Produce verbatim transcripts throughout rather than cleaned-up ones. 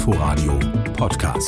Inforadio Podcast.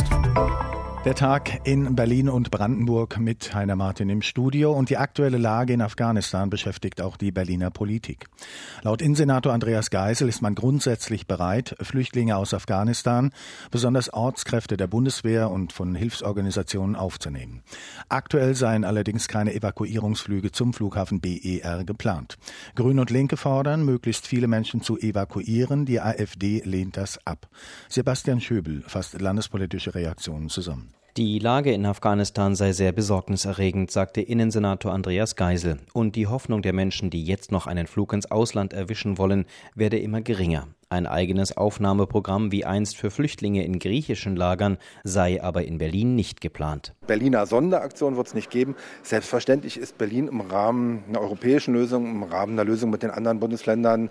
Der Tag in Berlin und Brandenburg mit Heiner Martin im Studio, und die aktuelle Lage in Afghanistan beschäftigt auch die Berliner Politik. Laut Innensenator Andreas Geisel ist man grundsätzlich bereit, Flüchtlinge aus Afghanistan, besonders Ortskräfte der Bundeswehr und von Hilfsorganisationen aufzunehmen. Aktuell seien allerdings keine Evakuierungsflüge zum Flughafen B E R geplant. Grüne und Linke fordern, möglichst viele Menschen zu evakuieren. Die AfD lehnt das ab. Sebastian Schöbel fasst landespolitische Reaktionen zusammen. Die Lage in Afghanistan sei sehr besorgniserregend, sagte Innensenator Andreas Geisel. Und die Hoffnung der Menschen, die jetzt noch einen Flug ins Ausland erwischen wollen, werde immer geringer. Ein eigenes Aufnahmeprogramm wie einst für Flüchtlinge in griechischen Lagern sei aber in Berlin nicht geplant. Berliner Sonderaktion wird es nicht geben. Selbstverständlich ist Berlin im Rahmen einer europäischen Lösung, im Rahmen einer Lösung mit den anderen Bundesländern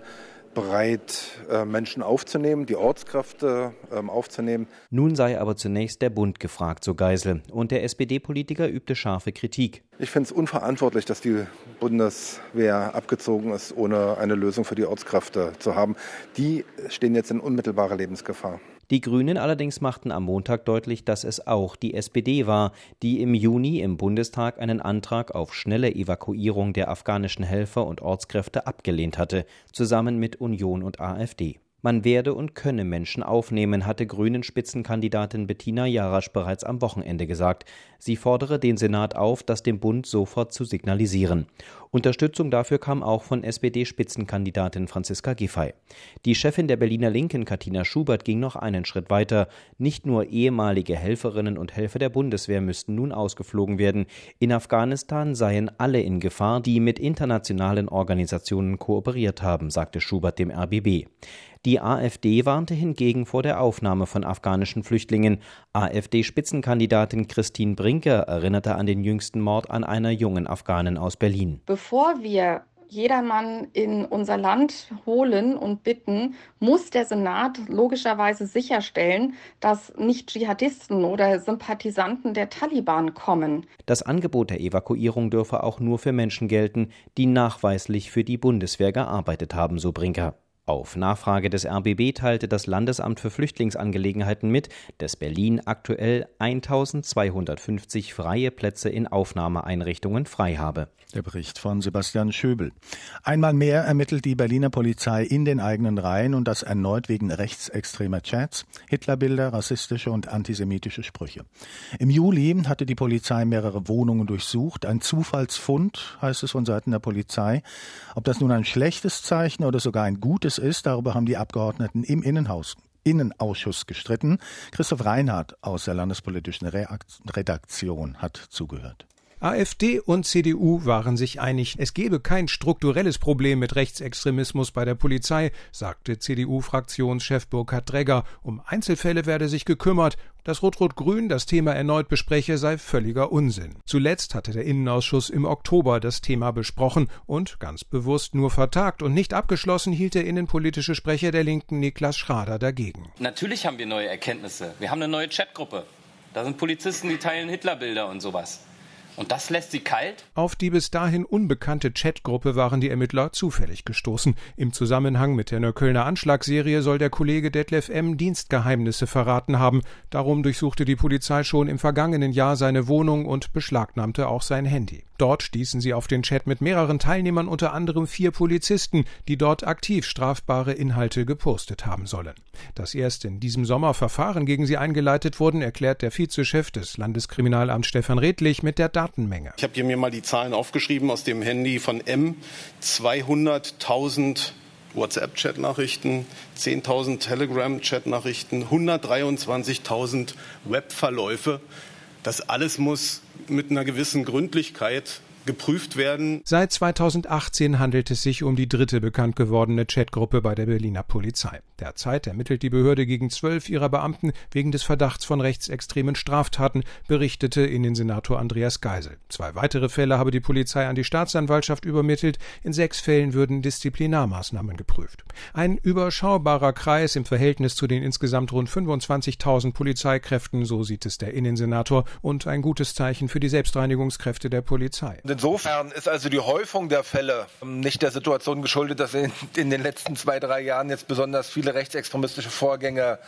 bereit, Menschen aufzunehmen, die Ortskräfte aufzunehmen. Nun sei aber zunächst der Bund gefragt, so Geisel. Und der S P D-Politiker übte scharfe Kritik. Ich finde es unverantwortlich, dass die Bundeswehr abgezogen ist, ohne eine Lösung für die Ortskräfte zu haben. Die stehen jetzt in unmittelbarer Lebensgefahr. Die Grünen allerdings machten am Montag deutlich, dass es auch die S P D war, die im Juni im Bundestag einen Antrag auf schnelle Evakuierung der afghanischen Helfer und Ortskräfte abgelehnt hatte, zusammen mit Union und AfD. Man werde und könne Menschen aufnehmen, hatte Grünen-Spitzenkandidatin Bettina Jarasch bereits am Wochenende gesagt. Sie fordere den Senat auf, das dem Bund sofort zu signalisieren. Unterstützung dafür kam auch von S P D-Spitzenkandidatin Franziska Giffey. Die Chefin der Berliner Linken, Katina Schubert, ging noch einen Schritt weiter. Nicht nur ehemalige Helferinnen und Helfer der Bundeswehr müssten nun ausgeflogen werden. In Afghanistan seien alle in Gefahr, die mit internationalen Organisationen kooperiert haben, sagte Schubert dem R B B. Die AfD warnte hingegen vor der Aufnahme von afghanischen Flüchtlingen. AfD-Spitzenkandidatin Christine Brinker erinnerte an den jüngsten Mord an einer jungen Afghanin aus Berlin. Bevor wir jedermann in unser Land holen und bitten, muss der Senat logischerweise sicherstellen, dass nicht Dschihadisten oder Sympathisanten der Taliban kommen. Das Angebot der Evakuierung dürfe auch nur für Menschen gelten, die nachweislich für die Bundeswehr gearbeitet haben, so Brinker. Auf Nachfrage des R B B teilte das Landesamt für Flüchtlingsangelegenheiten mit, dass Berlin aktuell eintausendzweihundertfünfzig freie Plätze in Aufnahmeeinrichtungen frei habe. Der Bericht von Sebastian Schöbel. Einmal mehr ermittelt die Berliner Polizei in den eigenen Reihen, und das erneut wegen rechtsextremer Chats, Hitlerbilder, rassistische und antisemitische Sprüche. Im Juli hatte die Polizei mehrere Wohnungen durchsucht. Ein Zufallsfund, heißt es von Seiten der Polizei. Ob das nun ein schlechtes Zeichen oder sogar ein gutes ist, darüber haben die Abgeordneten im Innenhaus Innenausschuss gestritten. Christoph Reinhardt aus der landespolitischen Redaktion hat zugehört. AfD und C D U waren sich einig, es gebe kein strukturelles Problem mit Rechtsextremismus bei der Polizei, sagte C D U-Fraktionschef Burkhard Dregger. Um Einzelfälle werde sich gekümmert. Dass Rot-Rot-Grün das Thema erneut bespreche, sei völliger Unsinn. Zuletzt hatte der Innenausschuss im Oktober das Thema besprochen und ganz bewusst nur vertagt und nicht abgeschlossen, hielt der innenpolitische Sprecher der Linken Niklas Schrader dagegen. Natürlich haben wir neue Erkenntnisse. Wir haben eine neue Chatgruppe. Da sind Polizisten, die teilen Hitlerbilder und sowas. Und das lässt sie kalt? Auf die bis dahin unbekannte Chatgruppe waren die Ermittler zufällig gestoßen. Im Zusammenhang mit der Neuköllner Anschlagsserie soll der Kollege Detlef M. Dienstgeheimnisse verraten haben. Darum durchsuchte die Polizei schon im vergangenen Jahr seine Wohnung und beschlagnahmte auch sein Handy. Dort stießen sie auf den Chat mit mehreren Teilnehmern, unter anderem vier Polizisten, die dort aktiv strafbare Inhalte gepostet haben sollen. Dass erst in diesem Sommer Verfahren gegen sie eingeleitet wurden, erklärt der Vizechef des Landeskriminalamts Stefan Redlich mit der Datenmenge. Ich habe hier mir mal die Zahlen aufgeschrieben aus dem Handy von M. zweihunderttausend WhatsApp-Chat-Nachrichten, zehntausend Telegram-Chat-Nachrichten, hundertdreiundzwanzigtausend Webverläufe. Das alles muss mit einer gewissen Gründlichkeit geprüft werden. Seit zweitausendachtzehn handelt es sich um die dritte bekannt gewordene Chatgruppe bei der Berliner Polizei. Derzeit ermittelt die Behörde gegen zwölf ihrer Beamten wegen des Verdachts von rechtsextremen Straftaten, berichtete Innensenator Andreas Geisel. Zwei weitere Fälle habe die Polizei an die Staatsanwaltschaft übermittelt. In sechs Fällen würden Disziplinarmaßnahmen geprüft. Ein überschaubarer Kreis im Verhältnis zu den insgesamt rund fünfundzwanzigtausend Polizeikräften, so sieht es der Innensenator, und ein gutes Zeichen für die Selbstreinigungskräfte der Polizei. Insofern ist also die Häufung der Fälle nicht der Situation geschuldet, dass in, in den letzten zwei, drei Jahren jetzt besonders viele rechtsextremistische Vorgänge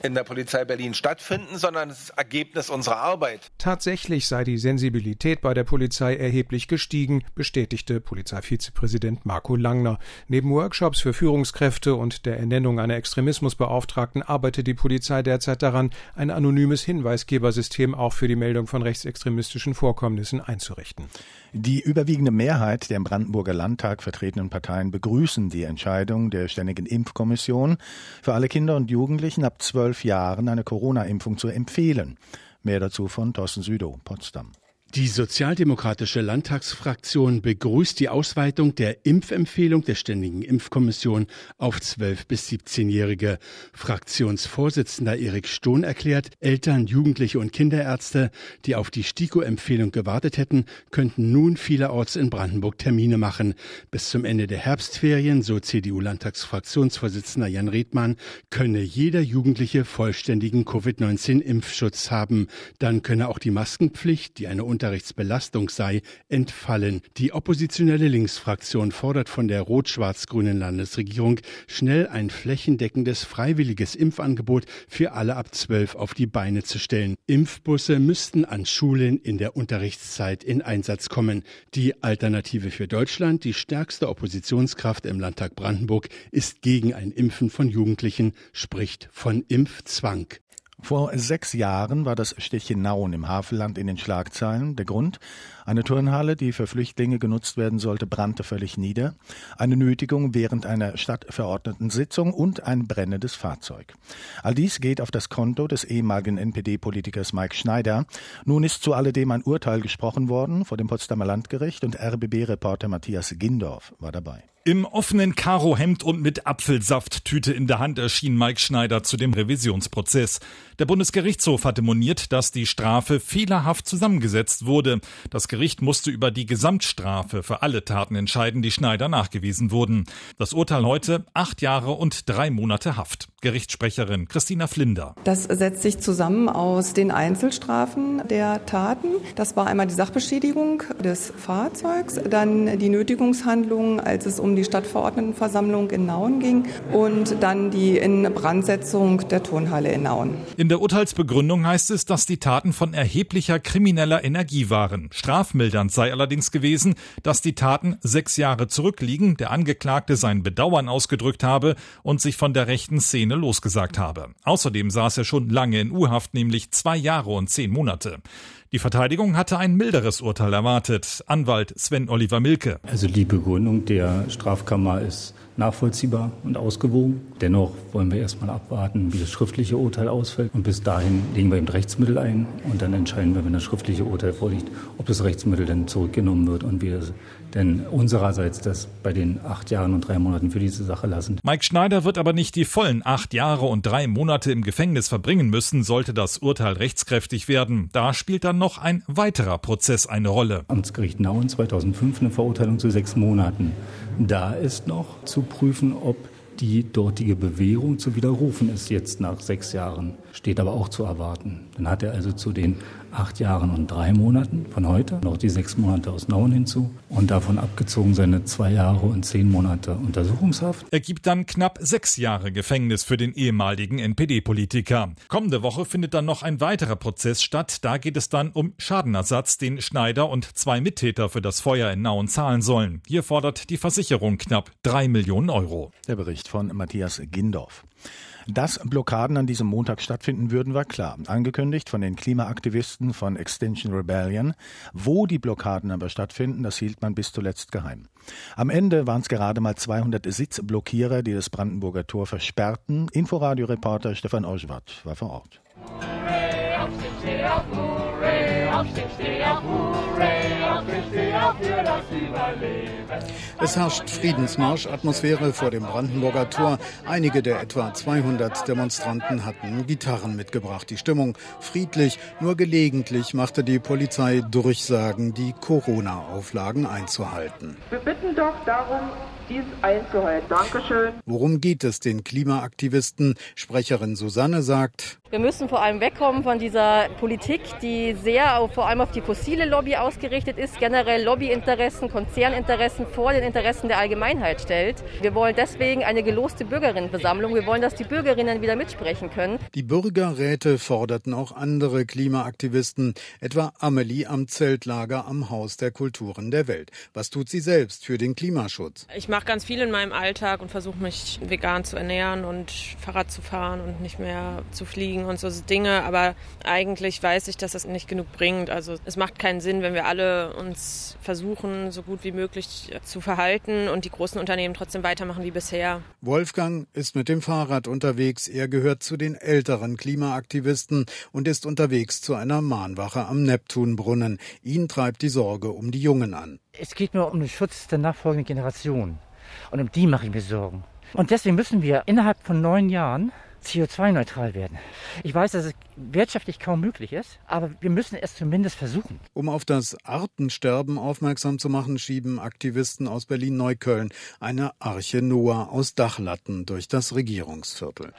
in der Polizei Berlin stattfinden, sondern es ist Ergebnis unserer Arbeit. Tatsächlich sei die Sensibilität bei der Polizei erheblich gestiegen, bestätigte Polizeivizepräsident Marco Langner. Neben Workshops für Führungskräfte und der Ernennung einer Extremismusbeauftragten arbeitet die Polizei derzeit daran, ein anonymes Hinweisgebersystem auch für die Meldung von rechtsextremistischen Vorkommnissen einzurichten. Die überwiegende Mehrheit der im Brandenburger Landtag vertretenen Parteien begrüßen die Entscheidung der Ständigen Impfkommission, für alle Kinder und Jugendlichen ab zwölf Jahren eine Corona-Impfung zu empfehlen. Mehr dazu von Thorsten Südow, Potsdam. Die sozialdemokratische Landtagsfraktion begrüßt die Ausweitung der Impfempfehlung der Ständigen Impfkommission auf zwölf- bis siebzehnjährige. Fraktionsvorsitzender Erik Stohn erklärt, Eltern, Jugendliche und Kinderärzte, die auf die STIKO-Empfehlung gewartet hätten, könnten nun vielerorts in Brandenburg Termine machen. Bis zum Ende der Herbstferien, so C D U-Landtagsfraktionsvorsitzender Jan Redmann, könne jeder Jugendliche vollständigen Covid neunzehn Impfschutz haben. Dann könne auch die Maskenpflicht, die eine Unterrichtsbelastung sei, entfallen. Die oppositionelle Linksfraktion fordert von der rot-schwarz-grünen Landesregierung schnell ein flächendeckendes freiwilliges Impfangebot für alle ab zwölf auf die Beine zu stellen. Impfbusse müssten an Schulen in der Unterrichtszeit in Einsatz kommen. Die Alternative für Deutschland, die stärkste Oppositionskraft im Landtag Brandenburg, ist gegen ein Impfen von Jugendlichen, spricht von Impfzwang. Vor sechs Jahren war das Städtchen Nauen im Havelland in den Schlagzeilen. Der Grund? Eine Turnhalle, die für Flüchtlinge genutzt werden sollte, brannte völlig nieder. Eine Nötigung während einer Stadtverordnetensitzung und ein brennendes Fahrzeug. All dies geht auf das Konto des ehemaligen N P D-Politikers Mike Schneider. Nun ist zu alledem ein Urteil gesprochen worden vor dem Potsdamer Landgericht und R B B-Reporter Matthias Gindorf war dabei. Im offenen Karohemd und mit Apfelsafttüte in der Hand erschien Mike Schneider zu dem Revisionsprozess. Der Bundesgerichtshof hatte moniert, dass die Strafe fehlerhaft zusammengesetzt wurde. Das Gericht musste über die Gesamtstrafe für alle Taten entscheiden, die Schneider nachgewiesen wurden. Das Urteil heute: acht Jahre und drei Monate Haft. Gerichtssprecherin Christina Flinder. Das setzt sich zusammen aus den Einzelstrafen der Taten. Das war einmal die Sachbeschädigung des Fahrzeugs, dann die Nötigungshandlung, als es um die Stadtverordnetenversammlung in Nauen ging, und dann die Inbrandsetzung der Turnhalle in Nauen. In der Urteilsbegründung heißt es, dass die Taten von erheblicher krimineller Energie waren. Strafmildernd sei allerdings gewesen, dass die Taten sechs Jahre zurückliegen, der Angeklagte sein Bedauern ausgedrückt habe und sich von der rechten Szene losgesagt habe. Außerdem saß er schon lange in U-Haft, nämlich zwei Jahre und zehn Monate. Die Verteidigung hatte ein milderes Urteil erwartet. Anwalt Sven Oliver Milke. Also die Begründung der Strafkammer ist nachvollziehbar und ausgewogen. Dennoch wollen wir erstmal abwarten, wie das schriftliche Urteil ausfällt. Und bis dahin legen wir eben Rechtsmittel ein und dann entscheiden wir, wenn das schriftliche Urteil vorliegt, ob das Rechtsmittel dann zurückgenommen wird und wir denn unsererseits das bei den acht Jahren und drei Monaten für diese Sache lassen. Mike Schneider wird aber nicht die vollen acht Jahre und drei Monate im Gefängnis verbringen müssen, sollte das Urteil rechtskräftig werden. Da spielt dann noch ein weiterer Prozess eine Rolle. Amtsgericht Nauen zweitausendfünf, eine Verurteilung zu sechs Monaten. Da ist noch zu prüfen, ob die dortige Bewährung zu widerrufen ist jetzt nach sechs Jahren. Steht aber auch zu erwarten. Dann hat er also zu den acht Jahren und drei Monaten von heute noch die sechs Monate aus Nauen hinzu und davon abgezogen seine zwei Jahre und zehn Monate Untersuchungshaft. Er gibt dann knapp sechs Jahre Gefängnis für den ehemaligen N P D-Politiker. Kommende Woche findet dann noch ein weiterer Prozess statt. Da geht es dann um Schadenersatz, den Schneider und zwei Mittäter für das Feuer in Nauen zahlen sollen. Hier fordert die Versicherung knapp drei Millionen Euro. Der Bericht von Matthias Gindorf. Dass Blockaden an diesem Montag stattfinden würden, war klar. Angekündigt von den Klimaaktivisten von Extinction Rebellion. Wo die Blockaden aber stattfinden, das hielt man bis zuletzt geheim. Am Ende waren es gerade mal zweihundert Sitzblockierer, die das Brandenburger Tor versperrten. Inforadio-Reporter Stefan Oschwart war vor Ort. Hurray, aufstehen, steh auf, hurray, aufstehen, steh auf, hurray, aufstehen, steh auf für das Überleben. Es herrscht Friedensmarsch-Atmosphäre vor dem Brandenburger Tor. Einige der etwa zweihundert Demonstranten hatten Gitarren mitgebracht. Die Stimmung friedlich, nur gelegentlich machte die Polizei Durchsagen, die Corona-Auflagen einzuhalten. Wir bitten doch darum, dies einzuhalten. Dankeschön. Worum geht es den Klimaaktivisten? Sprecherin Susanne sagt: Wir müssen vor allem wegkommen von dieser Politik, die sehr auf, vor allem auf die fossile Lobby ausgerichtet ist, generell Lobbyinteressen, Konzerninteressen vor den Interessen der Allgemeinheit stellt. Wir wollen deswegen eine geloste Bürgerinnenversammlung. Wir wollen, dass die Bürgerinnen wieder mitsprechen können. Die Bürgerräte forderten auch andere Klimaaktivisten, etwa Amelie am Zeltlager am Haus der Kulturen der Welt. Was tut sie selbst für den Klimaschutz? Ich mache ganz viel in meinem Alltag und versuche mich vegan zu ernähren und Fahrrad zu fahren und nicht mehr zu fliegen und so Dinge, aber eigentlich weiß ich, dass das nicht genug bringt. Also es macht keinen Sinn, wenn wir alle uns versuchen, so gut wie möglich zu verhalten und die großen Unternehmen trotzdem weitermachen wie bisher. Wolfgang ist mit dem Fahrrad unterwegs. Er gehört zu den älteren Klimaaktivisten und ist unterwegs zu einer Mahnwache am Neptunbrunnen. Ihn treibt die Sorge um die Jungen an. Es geht nur um den Schutz der nachfolgenden Generation und um die mache ich mir Sorgen. Und deswegen müssen wir innerhalb von neun Jahren C O zwei neutral werden. Ich weiß, dass es wirtschaftlich kaum möglich ist, aber wir müssen es zumindest versuchen. Um auf das Artensterben aufmerksam zu machen, schieben Aktivisten aus Berlin-Neukölln eine Arche Noah aus Dachlatten durch das Regierungsviertel.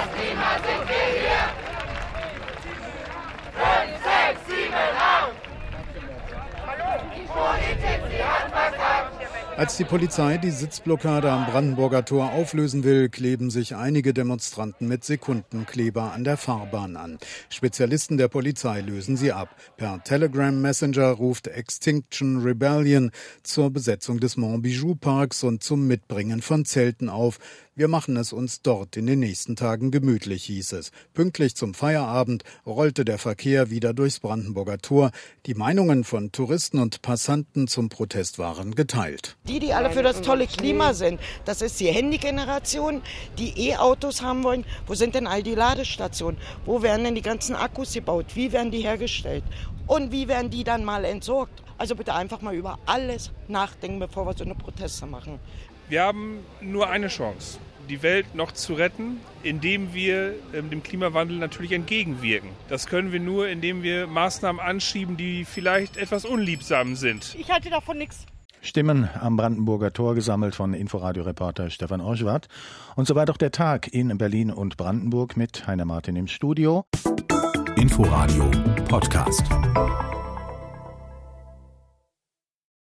Als die Polizei die Sitzblockade am Brandenburger Tor auflösen will, kleben sich einige Demonstranten mit Sekundenkleber an der Fahrbahn an. Spezialisten der Polizei lösen sie ab. Per Telegram Messenger ruft Extinction Rebellion zur Besetzung des Montbijou Parks und zum Mitbringen von Zelten auf. Wir machen es uns dort in den nächsten Tagen gemütlich, hieß es. Pünktlich zum Feierabend rollte der Verkehr wieder durchs Brandenburger Tor. Die Meinungen von Touristen und Passanten zum Protest waren geteilt. Die, die alle für das tolle Klima sind, das ist die Handy-Generation, die E-Autos haben wollen. Wo sind denn all die Ladestationen? Wo werden denn die ganzen Akkus gebaut? Wie werden die hergestellt? Und wie werden die dann mal entsorgt? Also bitte einfach mal über alles nachdenken, bevor wir so eine Proteste machen. Wir haben nur eine Chance, die Welt noch zu retten, indem wir ähm, dem Klimawandel natürlich entgegenwirken. Das können wir nur, indem wir Maßnahmen anschieben, die vielleicht etwas unliebsam sind. Ich halte davon nichts. Stimmen am Brandenburger Tor gesammelt von Inforadio-Reporter Stefan Orschwart. Und soweit auch der Tag in Berlin und Brandenburg mit Heiner Martin im Studio. Inforadio Podcast.